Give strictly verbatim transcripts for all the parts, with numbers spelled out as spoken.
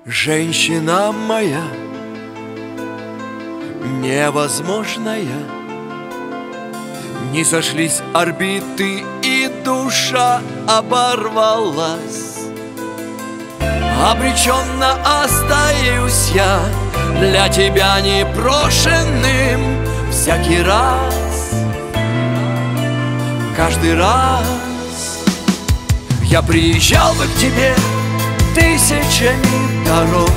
Женщина моя невозможная, не сошлись орбиты, и душа оборвалась. Обреченно остаюсь я для тебя непрошенным всякий раз, каждый раз. Я приезжал бы к тебе тысячами дорог,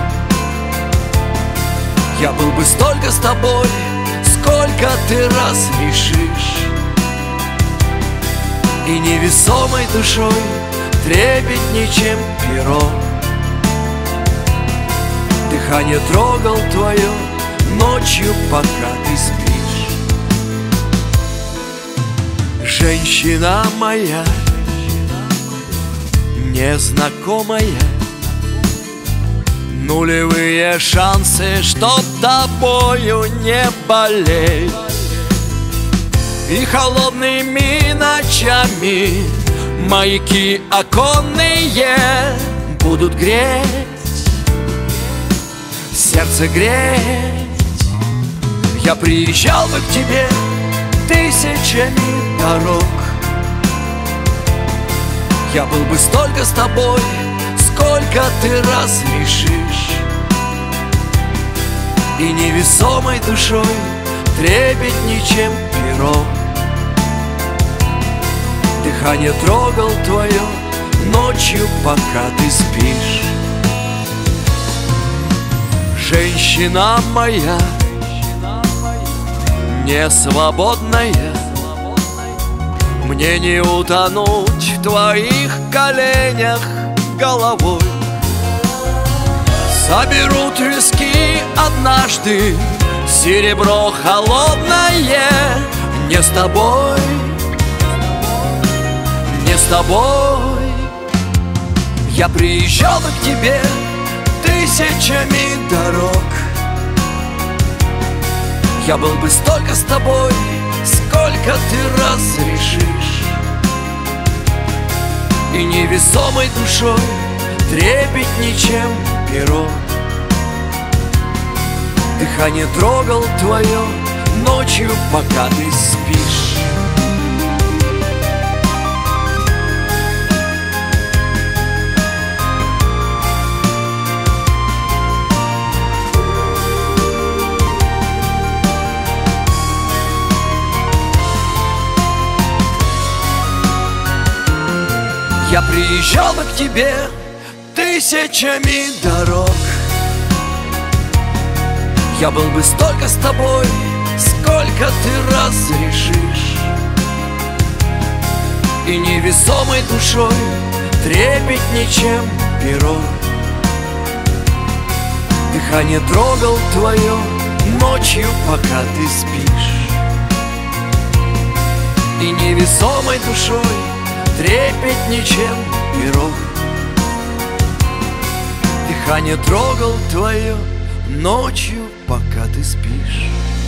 я был бы столько с тобой, сколько ты раз решишь, и невесомой душой трепетней, чем перо. Дыхание трогал твое ночью, пока ты спишь. Женщина моя незнакомая, нулевые шансы, чтоб тобою не болеть. И холодными ночами маяки оконные будут греть, сердце греть. Я приезжал бы к тебе тысячами дорог, я был бы столько с тобой, сколько ты раз решишь, и невесомой душой трепетней, чем перо. Дыхание трогал твое ночью, пока ты спишь. Женщина моя не свободная, мне не утонуть в твоих коленях головой. Соберут виски однажды, серебро холодное. Не с тобой, не с тобой. Я приезжал бы к тебе тысячами дорог, я был бы столько с тобой, сколько ты раз решишь, и невесомой душой трепетней, чем перо. Дыхание трогал твое ночью, пока ты спишь. Я приезжал бы к тебе тысячами дорог, я был бы столько с тобой, сколько ты раз решишь, и невесомой душой трепетней, чем перо. Дыхание трогал твое ночью, пока ты спишь, и невесомой душой трепетней, чем перо. Дыхание трогал твое ночью, пока ты спишь.